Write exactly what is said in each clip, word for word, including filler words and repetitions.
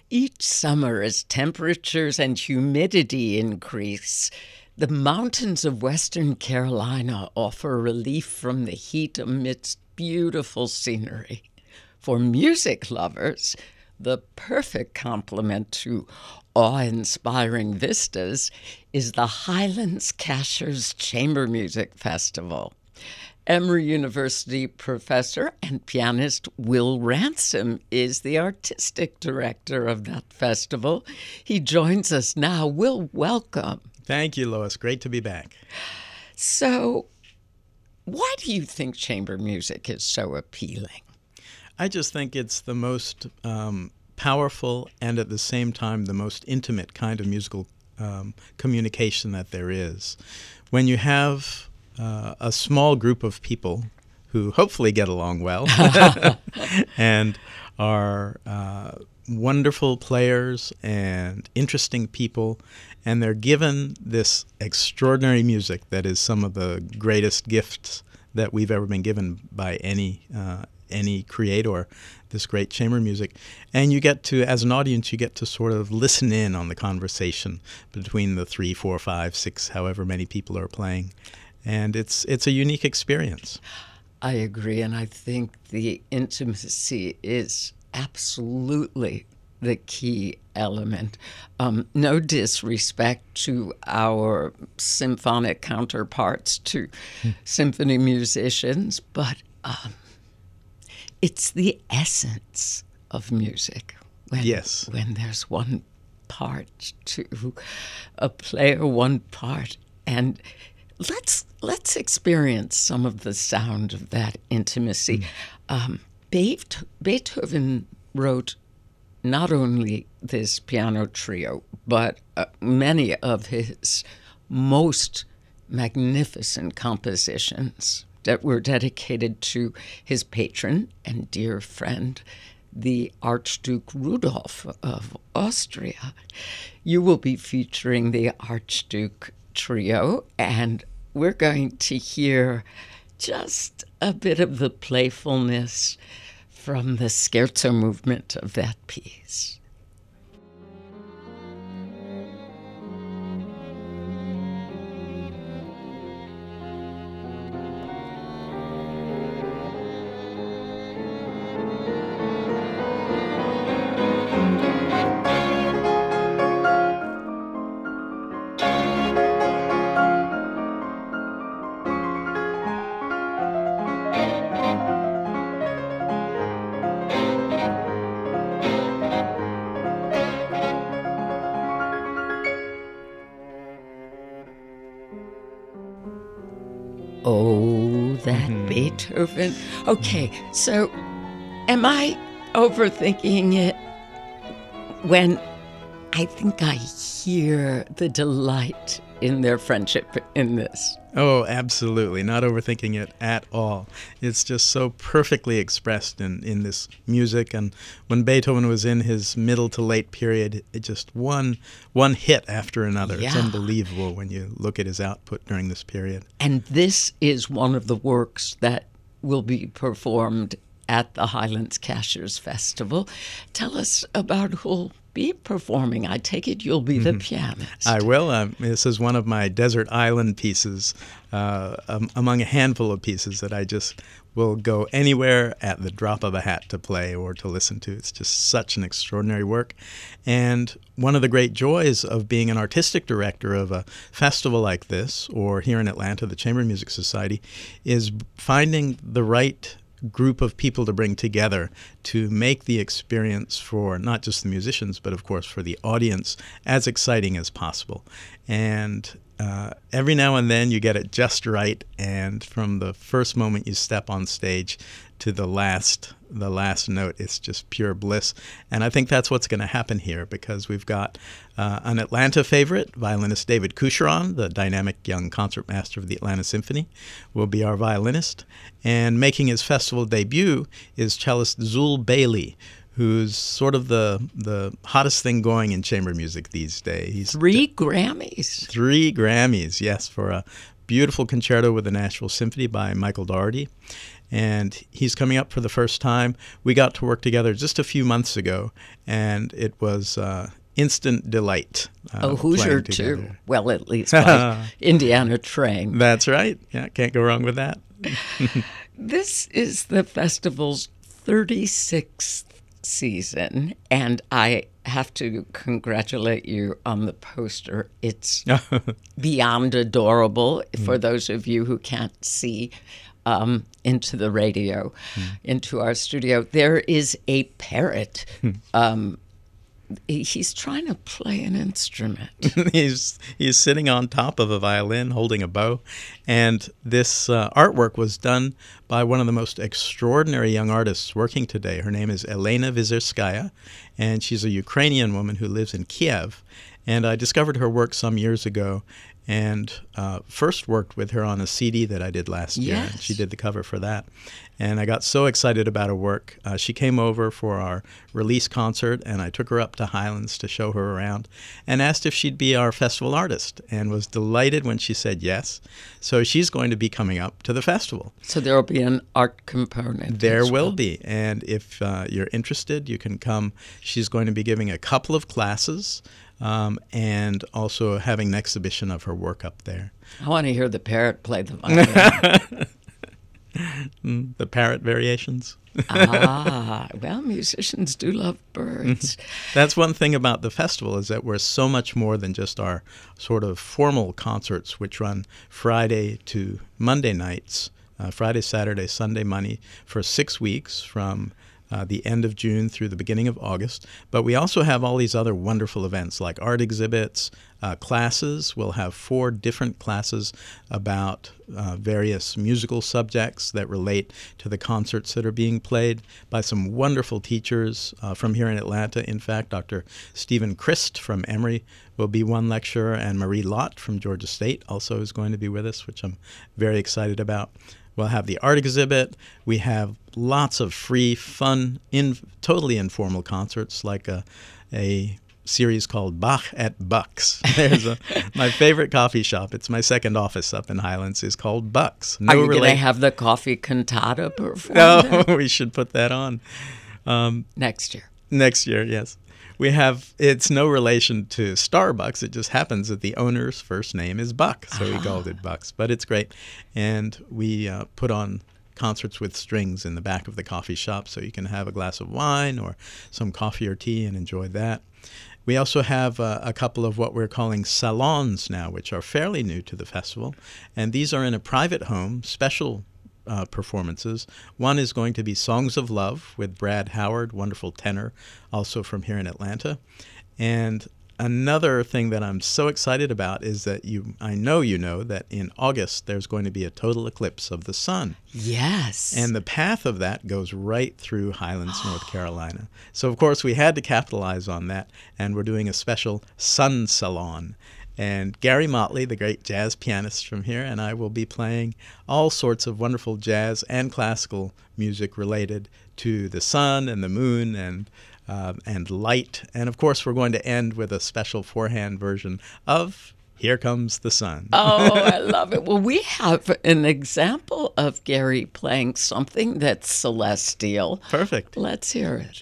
Each summer, as temperatures and humidity increase, the mountains of Western Carolina offer relief from the heat amidst beautiful scenery. For music lovers, the perfect complement to awe-inspiring vistas is the Highlands Cashers Chamber Music Festival. Emory University professor and pianist Will Ransom is the artistic director of that festival. He joins us now. Will, welcome. Thank you, Lois. Great to be back. So, why do you think chamber music is so appealing? I just think it's the most um, powerful and at the same time the most intimate kind of musical um, communication that there is. When you have uh, a small group of people who hopefully get along well and are uh, wonderful players and interesting people, and they're given this extraordinary music that is some of the greatest gifts that we've ever been given by any uh, any creator, this great chamber music. And you get to, as an audience, you get to sort of listen in on the conversation between the three, four, five, six, however many people are playing. And it's it's a unique experience. I agree, and I think the intimacy is absolutely the key element. Um, no disrespect to our symphonic counterparts, to hmm. symphony musicians, but um, it's the essence of music. When, yes. When there's one part to a player, one part, and let's let's experience some of the sound of that intimacy. Mm. Um, Beethoven wrote not only this piano trio, but uh, many of his most magnificent compositions that were dedicated to his patron and dear friend, the Archduke Rudolph of Austria. You will be featuring the Archduke Trio, and we're going to hear just a bit of the playfulness from the scherzo movement of that piece. Oh, that mm-hmm. Beethoven. Okay, so am I overthinking it when I think I hear the delight in their friendship in this? Oh, absolutely. Not overthinking it at all. It's just so perfectly expressed in, in this music. And when Beethoven was in his middle to late period, it just one one hit after another. Yeah. It's unbelievable when you look at his output during this period. And this is one of the works that will be performed at the Highlands Cashers Festival. Tell us about who'll be performing. I take it you'll be the mm-hmm. pianist. I will. Um, this is one of my desert island pieces, uh, um, among a handful of pieces that I just will go anywhere at the drop of a hat to play or to listen to. It's just such an extraordinary work. And one of the great joys of being an artistic director of a festival like this, or here in Atlanta, the Chamber Music Society, is finding the right group of people to bring together to make the experience for not just the musicians, but of course for the audience as exciting as possible. And uh, every now and then you get it just right, and from the first moment you step on stage to the last the last note, it's just pure bliss. And I think that's what's going to happen here, because we've got uh, an Atlanta favorite, violinist David Coucheron, the dynamic young concertmaster of the Atlanta Symphony, will be our violinist. And making his festival debut is cellist Zul Bailey, who's sort of the the hottest thing going in chamber music these days. He's three d- Grammys. Three Grammys, yes, for a beautiful concerto with the Nashville Symphony by Michael Daugherty. and he's coming up for the first time. We got to work together just a few months ago, and it was uh, instant delight. Uh, oh, Hoosier too. Well, at least by Indiana train. That's right. Yeah, can't go wrong with that. This is the festival's thirty-sixth season, and I have to congratulate you on the poster. It's beyond adorable for those of you who can't see um, into the radio, mm. into our studio. There is a parrot. um, He's trying to play an instrument. he's he's sitting on top of a violin holding a bow. And this uh, artwork was done by one of the most extraordinary young artists working today. Her name is Elena Vizerskaya, and she's a Ukrainian woman who lives in Kiev. And I discovered her work some years ago and uh, first worked with her on a C D that I did last year. Yes. And she did the cover for that. And I got so excited about her work. Uh, she came over for our release concert, and I took her up to Highlands to show her around and asked if she'd be our festival artist, and was delighted when she said yes. So she's going to be coming up to the festival. So there will be an art component. There as will well. be. And if uh, you're interested, you can come. She's going to be giving a couple of classes. Um, and also having an exhibition of her work up there. I want to hear the parrot play the violin. The parrot variations. Ah, well, musicians do love birds. That's one thing about the festival, is that we're so much more than just our sort of formal concerts, which run Friday to Monday nights, uh, Friday, Saturday, Sunday, Monday, for six weeks from Uh, the end of June through the beginning of August. But we also have all these other wonderful events like art exhibits, uh, classes. We'll have four different classes about uh, various musical subjects that relate to the concerts that are being played by some wonderful teachers uh, from here in Atlanta. In fact, Doctor Stephen Christ from Emory will be one lecturer, and Marie Lott from Georgia State also is going to be with us, which I'm very excited about. We'll have the art exhibit. We have lots of free, fun, in, totally informal concerts, like a, a series called Bach at Buck's. There's a, my favorite coffee shop. It's my second office up in Highlands. Is called Buck's. No Are you going to have the coffee cantata performed? No, we should put that on um, next year. Next year, yes. We have, it's no relation to Starbucks. It just happens that the owner's first name is Buck, so we called it Buck's. But it's great. And we uh, put on concerts with strings in the back of the coffee shop, so you can have a glass of wine or some coffee or tea and enjoy that. We also have uh, a couple of what we're calling salons now, which are fairly new to the festival. And these are in a private home, special Uh, performances. One is going to be Songs of Love with Brad Howard, wonderful tenor, also from here in Atlanta. And another thing that I'm so excited about is that you, I know you know that in August there's going to be a total eclipse of the sun. Yes. And the path of that goes right through Highlands, North Carolina. So of course we had to capitalize on that, and we're doing a special sun salon. And Gary Motley, the great jazz pianist from here, and I will be playing all sorts of wonderful jazz and classical music related to the sun and the moon and uh, and light. And of course, we're going to end with a special four-hand version of Here Comes the Sun. Oh, I love it. Well, we have an example of Gary playing something that's celestial. Perfect. Let's hear it.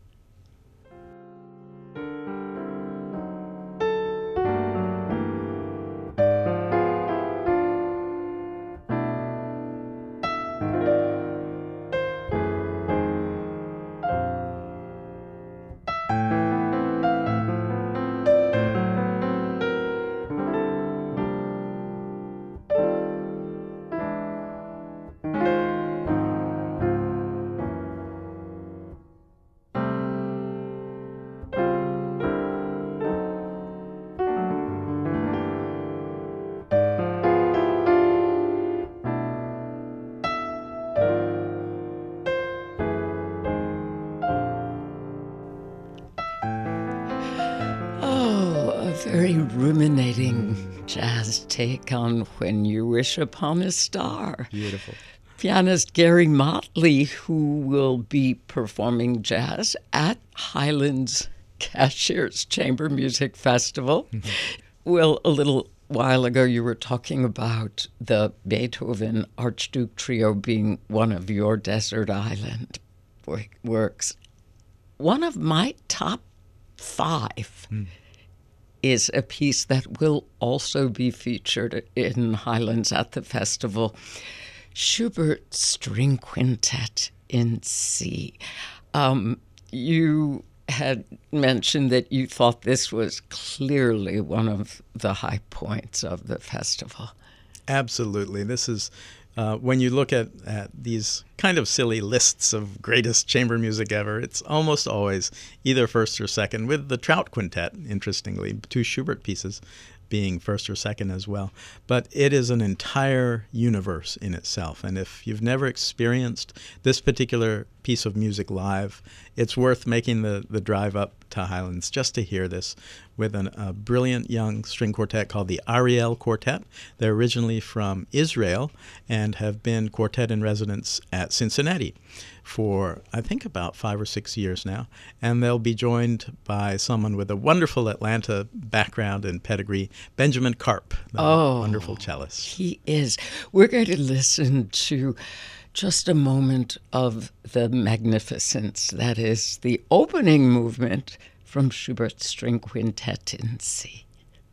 Very ruminating jazz take on When You Wish Upon a Star. Beautiful. Pianist Gary Motley, who will be performing jazz at Highlands Cashiers Chamber Music Festival. Mm-hmm. Will, a little while ago you were talking about the Beethoven Archduke Trio being one of your desert island works. One of my top five mm. is a piece that will also be featured in Highlands at the festival, Schubert String Quintet in C. Um, you had mentioned that you thought this was clearly one of the high points of the festival. Absolutely. This is, uh, when you look at, at these kind of silly lists of greatest chamber music ever, it's almost always either first or second, with the Trout Quintet, interestingly, two Schubert pieces being first or second as well. But it is an entire universe in itself. And if you've never experienced this particular piece of music live, it's worth making the, the drive up to Highlands just to hear this with an, a brilliant young string quartet called the Ariel Quartet. They're originally from Israel and have been quartet in residence at Cincinnati for, I think, about five or six years now. And they'll be joined by someone with a wonderful Atlanta background and pedigree, Benjamin Karp, the oh, wonderful cellist. He is. We're going to listen to just a moment of the magnificence that is the opening movement from Schubert's String Quintet in C.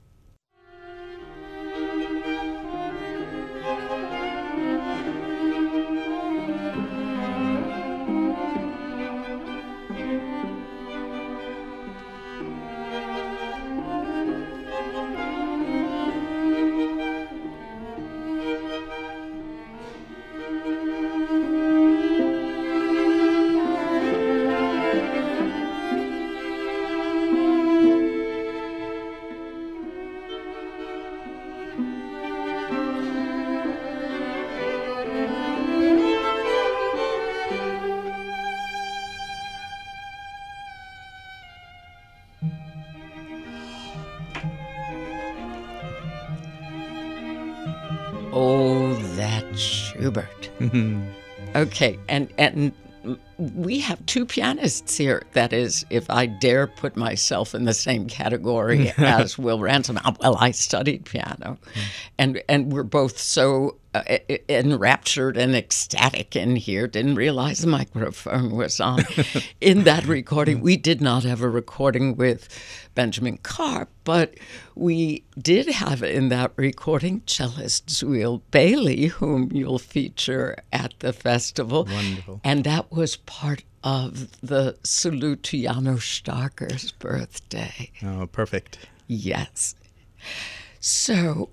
Oh, that Schubert. Okay, and and we have two pianists here. That is, if I dare put myself in the same category as Will Ransom. Well, I studied piano, and and we're both so uh, enraptured and ecstatic in here. Didn't realize the microphone was on. In that recording, we did not have a recording with Benjamin Karp, but we did have in that recording cellist Zuil Bailey, whom you'll feature at the festival. Wonderful. And that was part of the salute to Janos Starker's birthday. Oh, perfect. Yes. So,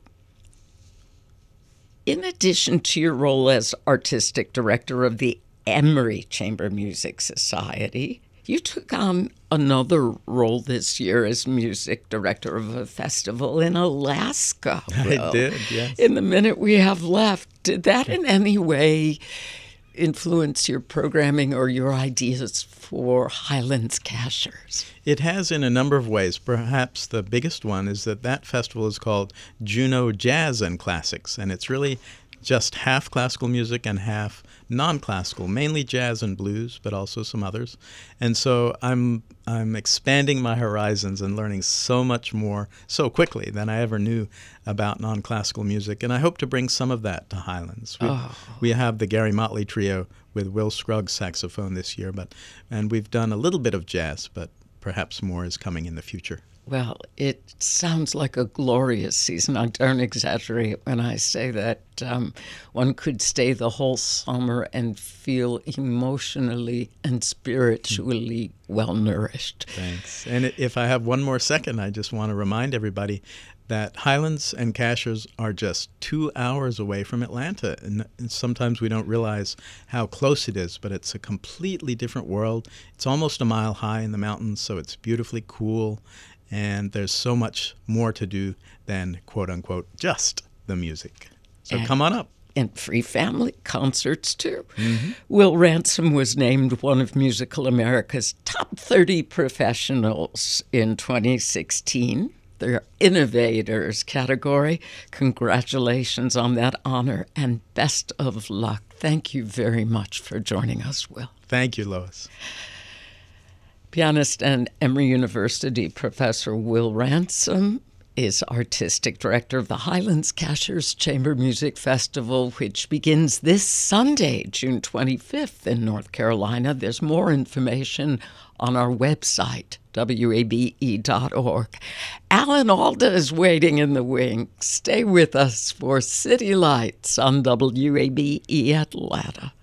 in addition to your role as artistic director of the Emory Chamber Music Society, you took on another role this year as music director of a festival in Alaska. Will. I did, yes. In the minute we have left, did that in any way influence your programming or your ideas for Highlands Cashers? It has in a number of ways. Perhaps the biggest one is that that festival is called Juneau Jazz and Classics, and it's really just half classical music and half non-classical, mainly jazz and blues, but also some others. And so I'm I'm expanding my horizons and learning so much more so quickly than I ever knew about non-classical music. And I hope to bring some of that to Highlands. We, oh. we have the Gary Motley Trio with Will Scruggs saxophone this year, but and we've done a little bit of jazz, but perhaps more is coming in the future. Well, it sounds like a glorious season. I don't exaggerate when I say that um, one could stay the whole summer and feel emotionally and spiritually well-nourished. Thanks. And if I have one more second, I just want to remind everybody that Highlands and Cashers are just two hours away from Atlanta. And, and sometimes we don't realize how close it is, but it's a completely different world. It's almost a mile high in the mountains, so it's beautifully cool. And there's so much more to do than, quote unquote, just the music. So and, come on up. And free family concerts, too. Mm-hmm. Will Ransom was named one of Musical America's top thirty professionals in twenty sixteen. Their Innovators category. Congratulations on that honor and best of luck. Thank you very much for joining us, Will. Thank you, Lois. Pianist and Emory University professor Will Ransom is artistic director of the Highlands Cashers Chamber Music Festival, which begins this Sunday, June twenty-fifth in North Carolina. There's more information on our website, W A B E dot org. Alan Alda is waiting in the wings. Stay with us for City Lights on W A B E Atlanta.